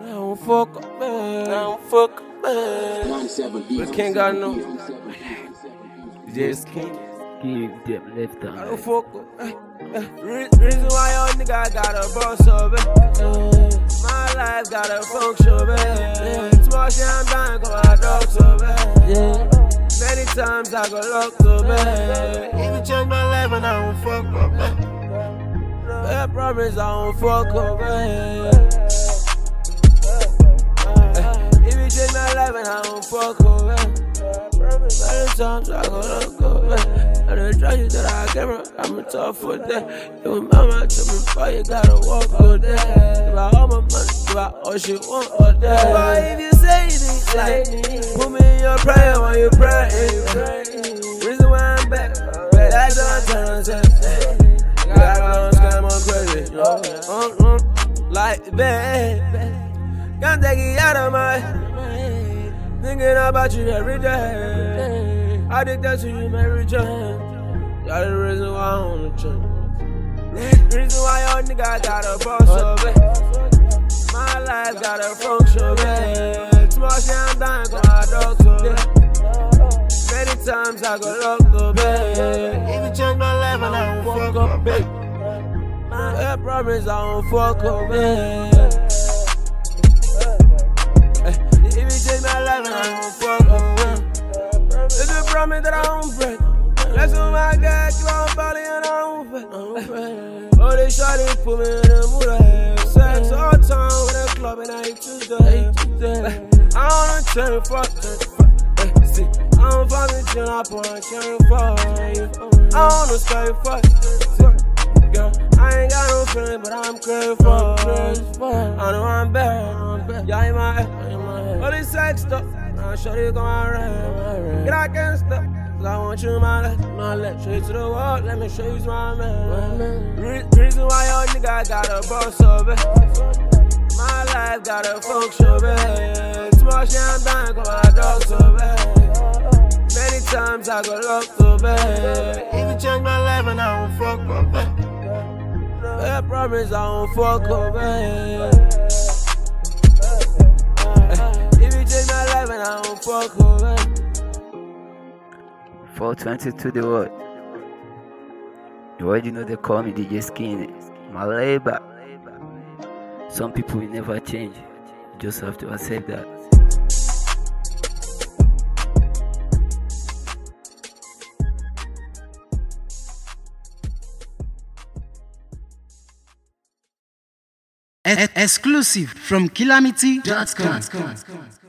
don't fuck up, man. I don't fuck up, man. But can't got no. Just can't Give them left I don't hand. fuck up. Reason why your nigga got a boss up, my life got a function, man. Small shit, I'm dying, cause my dog's up, man. Many times I got locked up, man. Even change my life and I don't fuck up, man. I promise I don't fuck up, man. Even change my life and I don't fuck up, man. Many times I got locked up, man. And the drugs that I gave her, I'm a tough for that. Your mama told me, boy, you gotta walk for that. Give out all my money, give out all she want for that. But if you say things like, put me in your prayer when you pray. Reason why I'm back, that's what I'm trying to say. Gotta scam on crazy, like that. Can't take it out of my thinking about you every day. I think that's who you marry, John. That's the reason why I wanna change. Reason why your nigga got a boss up, my life got a function, man. Small shit, I'm dying, cause my dog's up. Many times I got locked up, man. Even change my life and I don't fuck up, babe. I promise I don't fuck up, man. Even change my life and I don't fuck up, man. It's a promise that I don't break. That's what my God, you on body and I don't fake. Oh, they shawty put me in the mood of have sex all time with a club and I hate Tuesday. I don't change, fuck that. See, I don't fuck with you, I put on cherry for you. I don't stay fuck. Girl, I ain't got no feeling, but I'm crazy for. I know I'm bad. Y'all in my head. All this sex stuff. I'll show you go around. Get out and stop. Cause I want you in my left. Straight to the wall, let me show you my man. Reason why your nigga got a boss up, my life got a function, man. Small shit, I'm dying, cause my dog's up, many times I got locked up, even change my life and I don't fuck up, I promise I don't fuck up, change my life and I don't fuck over. 420 to the world. You already know they call me DJ Skinny. My labor. Some people will never change. You just have to accept that. Exclusive from Calamity.com.